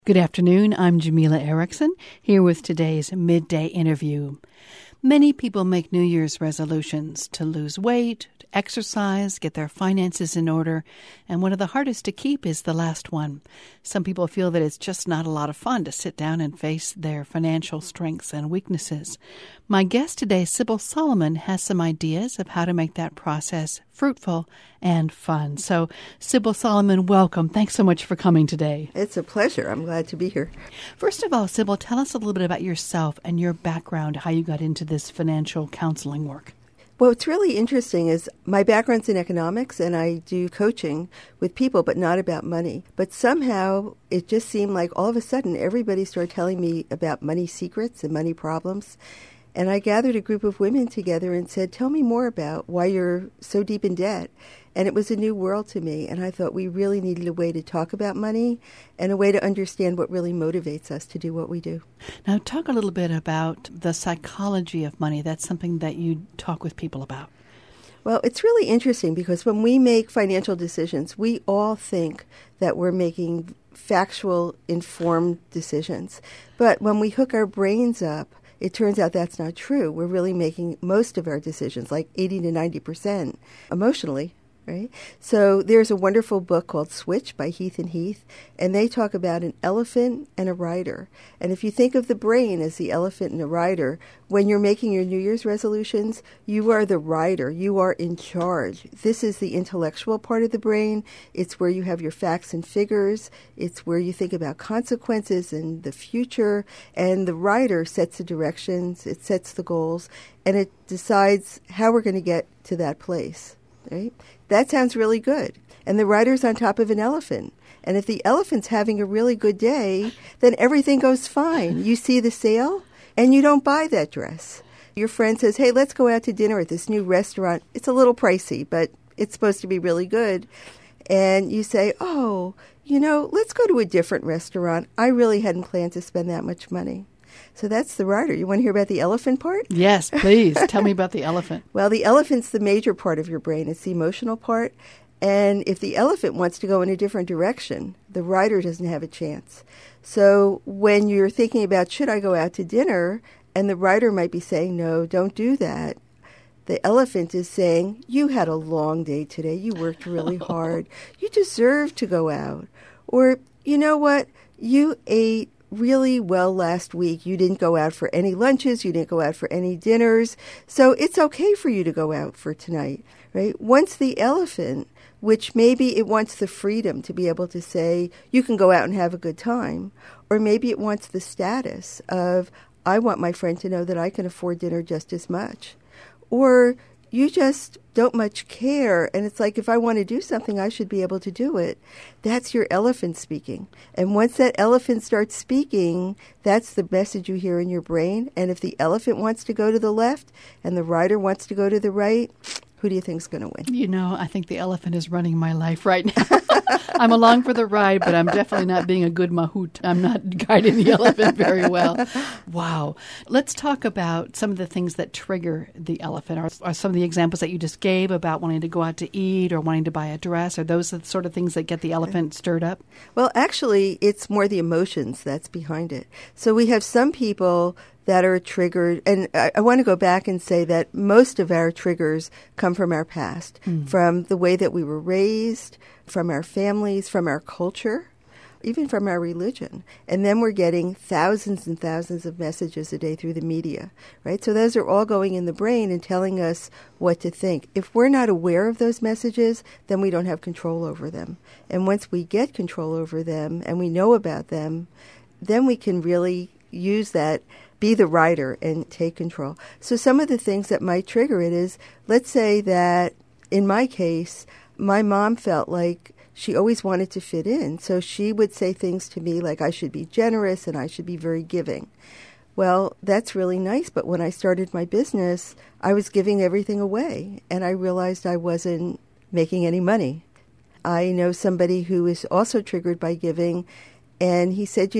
Good afternoon. I'm Jamila Erickson, here with today's Midday Interview. Many people make New Year's resolutions to lose weight, to exercise, get their finances in order, and one of the hardest to keep is the last one. Some people feel that it's just not a lot of fun to sit down and face their financial strengths and weaknesses. My guest today, Sybil Solomon, has some ideas of how to make that process fruitful and fun. So, Sybil Solomon, welcome. Thanks so much for coming today. It's a pleasure. I'm glad to be here. First of all, Sybil, tell us a little bit about yourself and your background, how you got into this financial counseling work. Well, what's really interesting is my background's in economics, and I do coaching with people, but not about money. But somehow it just seemed like all of a sudden everybody started telling me about money secrets and money problems. And I gathered a group of women together and said, tell me more about why you're so deep in debt. And it was a new world to me. And I thought we really needed a way to talk about money and a way to understand what really motivates us to do what we do. Now, talk a little bit about the psychology of money. That's something that you talk with people about. Well, it's really interesting because when we make financial decisions, we all think that we're making factual, informed decisions. But when we hook our brains up, it turns out that's not true. We're really making most of our decisions, like 80 to 90%, emotionally, right? So there's a wonderful book called Switch by Heath and Heath, and they talk about an elephant and a rider. And if you think of the brain as the elephant and the rider, when you're making your New Year's resolutions, you are the rider. You are in charge. This is the intellectual part of the brain. It's where you have your facts and figures. It's where you think about consequences and the future. And the rider sets the directions. It sets the goals. And it decides how we're going to get to that place. Right? That sounds really good. And the rider's on top of an elephant. And if the elephant's having a really good day, then everything goes fine. You see the sale, and you don't buy that dress. Your friend says, hey, let's go out to dinner at this new restaurant. It's a little pricey, but it's supposed to be really good. And you say, oh, let's go to a different restaurant. I really hadn't planned to spend that much money. So that's the rider. You want to hear about the elephant part? Yes, please. Tell me about the elephant. Well, the elephant's the major part of your brain. It's the emotional part. And if the elephant wants to go in a different direction, the rider doesn't have a chance. So when you're thinking about, should I go out to dinner? And the rider might be saying, no, don't do that. The elephant is saying, you had a long day today. You worked really hard. You deserve to go out. Or, you know what? You ate really well last week. You didn't go out for any lunches. You didn't go out for any dinners. So it's okay for you to go out for tonight, right? Once the elephant, which maybe it wants the freedom to be able to say, you can go out and have a good time, or maybe it wants the status of, I want my friend to know that I can afford dinner just as much. Or you just don't much care, and it's like, if I want to do something, I should be able to do it. That's your elephant speaking. And once that elephant starts speaking, that's the message you hear in your brain. And if the elephant wants to go to the left and the rider wants to go to the right, who do you think is going to win? I think the elephant is running my life right now. I'm along for the ride, but I'm definitely not being a good mahout. I'm not guiding the elephant very well. Wow. Let's talk about some of the things that trigger the elephant. Are some of the examples that you just gave about wanting to go out to eat or wanting to buy a dress? Are those the sort of things that get the elephant stirred up? Well, actually, it's more the emotions that's behind it. So we have some people that are triggered. And I want to go back and say that most of our triggers come from our past, from the way that we were raised, from our families, from our culture, even from our religion. And then we're getting thousands and thousands of messages a day through the media, right? So those are all going in the brain and telling us what to think. If we're not aware of those messages, then we don't have control over them. And once we get control over them and we know about them, then we can really use that, be the rider and take control. So some of the things that might trigger it is, let's say that in my case, my mom felt like she always wanted to fit in. So she would say things to me like I should be generous and I should be very giving. Well, that's really nice. But when I started my business, I was giving everything away. And I realized I wasn't making any money. I know somebody who is also triggered by giving. And he said,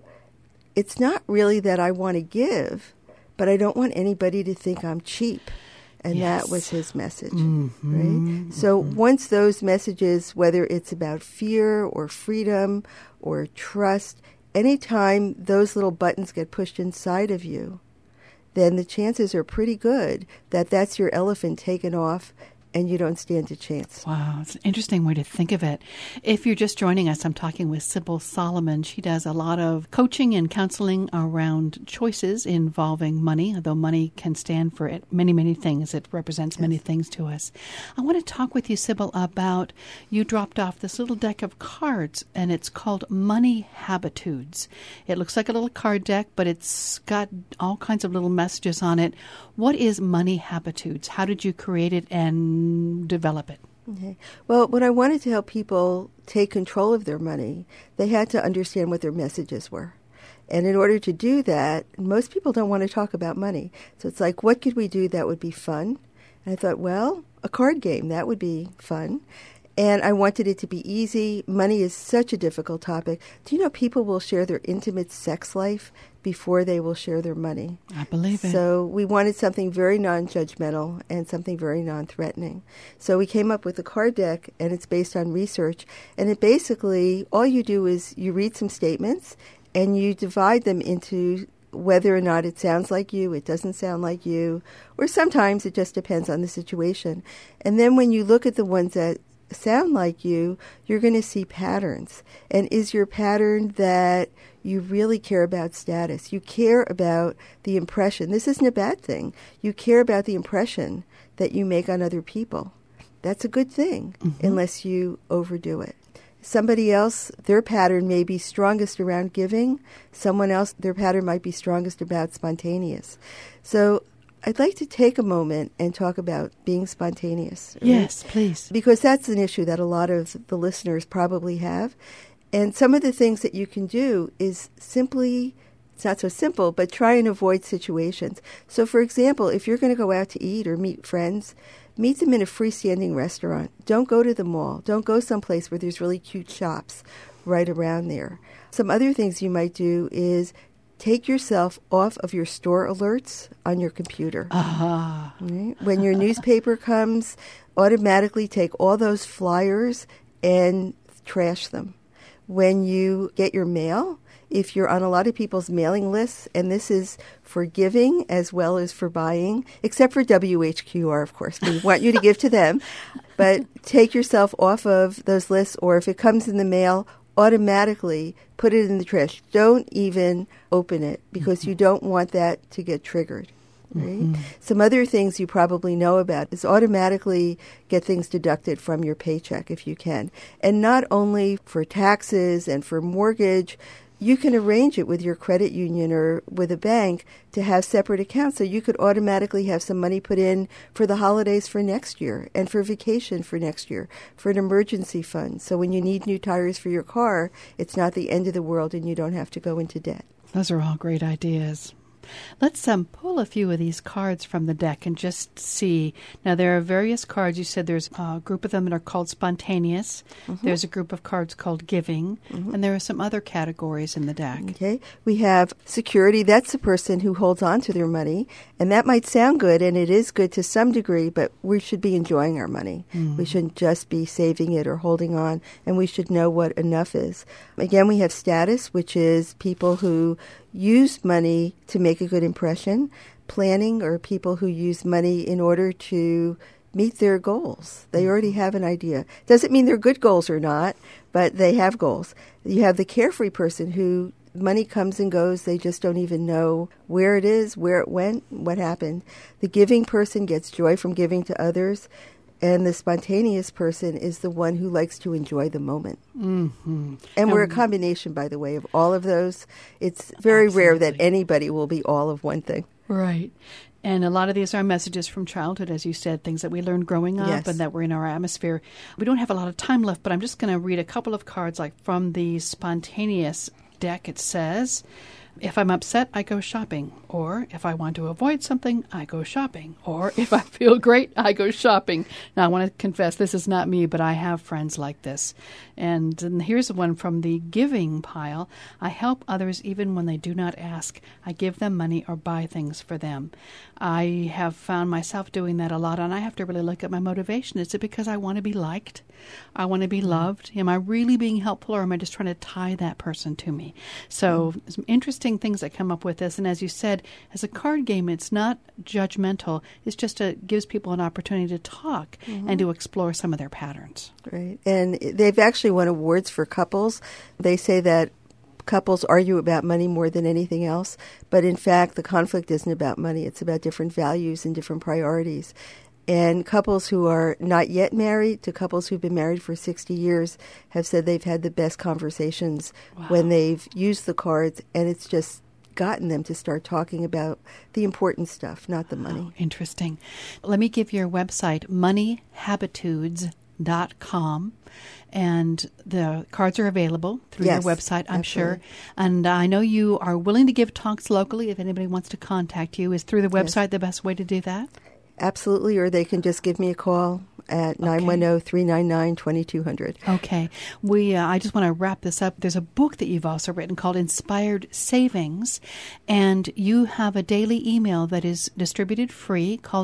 it's not really that I want to give, but I don't want anybody to think I'm cheap. And yes. That was his message, right? So once those messages, whether it's about fear or freedom or trust, anytime those little buttons get pushed inside of you, then the chances are pretty good that that's your elephant taken off and you don't stand a chance. Wow, it's an interesting way to think of it. If you're just joining us, I'm talking with Sybil Solomon. She does a lot of coaching and counseling around choices involving money, although money can stand for many, many things. It represents many things to us. I want to talk with you, Sybil, about you dropped off this little deck of cards, and it's called Money Habitudes. It looks like a little card deck, but it's got all kinds of little messages on it. What is Money Habitudes? How did you create it and develop it? Okay. Well, when I wanted to help people take control of their money, they had to understand what their messages were. And in order to do that, most people don't want to talk about money. So it's like, what could we do that would be fun? And I thought, well, a card game, that would be fun. And I wanted it to be easy. Money is such a difficult topic. Do you know people will share their intimate sex life before they will share their money? I believe it. So we wanted something very non-judgmental and something very non-threatening. So we came up with a card deck, and it's based on research. And it basically, all you do is you read some statements, and you divide them into whether or not it sounds like you, it doesn't sound like you, or sometimes it just depends on the situation. And then when you look at the ones that sound like you, you're going to see patterns. And is your pattern that you really care about status? You care about the impression. This isn't a bad thing. You care about the impression that you make on other people. That's a good thing, unless you overdo it. Somebody else, their pattern may be strongest around giving. Someone else, their pattern might be strongest about spontaneous. So I'd like to take a moment and talk about being spontaneous. Right? Yes, please. Because that's an issue that a lot of the listeners probably have. And some of the things that you can do is simply, it's not so simple, but try and avoid situations. So, for example, if you're going to go out to eat or meet friends, meet them in a freestanding restaurant. Don't go to the mall. Don't go someplace where there's really cute shops right around there. Some other things you might do is take yourself off of your store alerts on your computer. Right? When your newspaper comes, automatically take all those flyers and trash them. When you get your mail, if you're on a lot of people's mailing lists, and this is for giving as well as for buying, except for WHQR, of course. We want you to give to them. But take yourself off of those lists, or if it comes in the mail, automatically put it in the trash. Don't even open it, because you don't want that to get triggered. Right? Some other things you probably know about is automatically get things deducted from your paycheck if you can. And not only for taxes and for mortgage, you can arrange it with your credit union or with a bank to have separate accounts. So you could automatically have some money put in for the holidays for next year and for vacation for next year, for an emergency fund. So when you need new tires for your car, it's not the end of the world and you don't have to go into debt. Those are all great ideas. Let's pull a few of these cards from the deck and just see. Now, there are various cards. You said there's a group of them that are called spontaneous. There's a group of cards called giving. And there are some other categories in the deck. Okay. We have security. That's the person who holds on to their money. And that might sound good, and it is good to some degree, but we should be enjoying our money. We shouldn't just be saving it or holding on, and we should know what enough is. Again, we have status, which is people who use money to make a good impression. Planning, or people who use money in order to meet their goals. They already have an idea. Doesn't mean they're good goals or not, but they have goals. You have the carefree person who money comes and goes. They just don't even know where it is, where it went, what happened. The giving person gets joy from giving to others. And the spontaneous person is the one who likes to enjoy the moment. And we're a combination, by the way, of all of those. It's very rare that anybody will be all of one thing. Right. And a lot of these are messages from childhood, as you said, things that we learned growing up and that were in our atmosphere. We don't have a lot of time left, but I'm just going to read a couple of cards, like from the spontaneous deck. It says, If I'm upset, I go shopping. Or if I want to avoid something, I go shopping. Or if I feel great, I go shopping. Now, I want to confess, this is not me, but I have friends like this. And here's one from the giving pile. I help others even when they do not ask. I give them money or buy things for them. I have found myself doing that a lot, and I have to really look at my motivation. Is it because I want to be liked? I want to be loved? Am I really being helpful, or am I just trying to tie that person to me? So some interesting things that come up with this. And as you said, as a card game, it's not judgmental. It's just gives people an opportunity to talk and to explore some of their patterns. Right. And they've actually won awards for couples. They say that couples argue about money more than anything else. But in fact, the conflict isn't about money. It's about different values and different priorities. And couples who are not yet married to couples who've been married for 60 years have said they've had the best conversations when they've used the cards, and it's just gotten them to start talking about the important stuff, not the money. Oh, interesting. Let me give your website, moneyhabitudes.com. And the cards are available through your website, I'm sure. And I know you are willing to give talks locally. If anybody wants to contact you, is through the website the best way to do that? Absolutely, or they can just give me a call at 910-399-2200. Okay. I just want to wrap this up. There's a book that you've also written called Inspired Savings, and you have a daily email that is distributed free called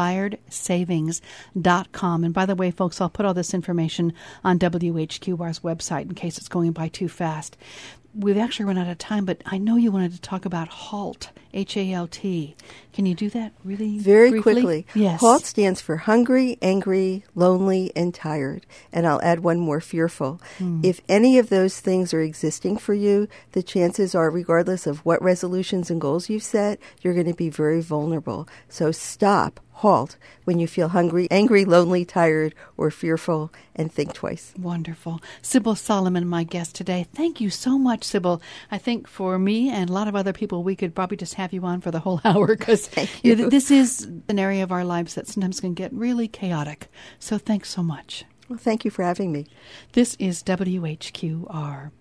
inspiredsavings.com. And by the way, folks, I'll put all this information on WHQR's website in case it's going by too fast. We've actually run out of time, but I know you wanted to talk about HALT, H-A-L-T. Can you do that really Very briefly? Quickly. Yes. HALT stands for hungry, angry, lonely, and tired. And I'll add one more, fearful. If any of those things are existing for you, the chances are, regardless of what resolutions and goals you've set, you're going to be very vulnerable. So stop. HALT when you feel hungry, angry, lonely, tired, or fearful, and think twice. Wonderful. Sybil Solomon, my guest today. Thank you so much, Sybil. I think for me and a lot of other people, we could probably just have you on for the whole hour because this is an area of our lives that sometimes can get really chaotic. So thanks so much. Well, thank you for having me. This is WHQR.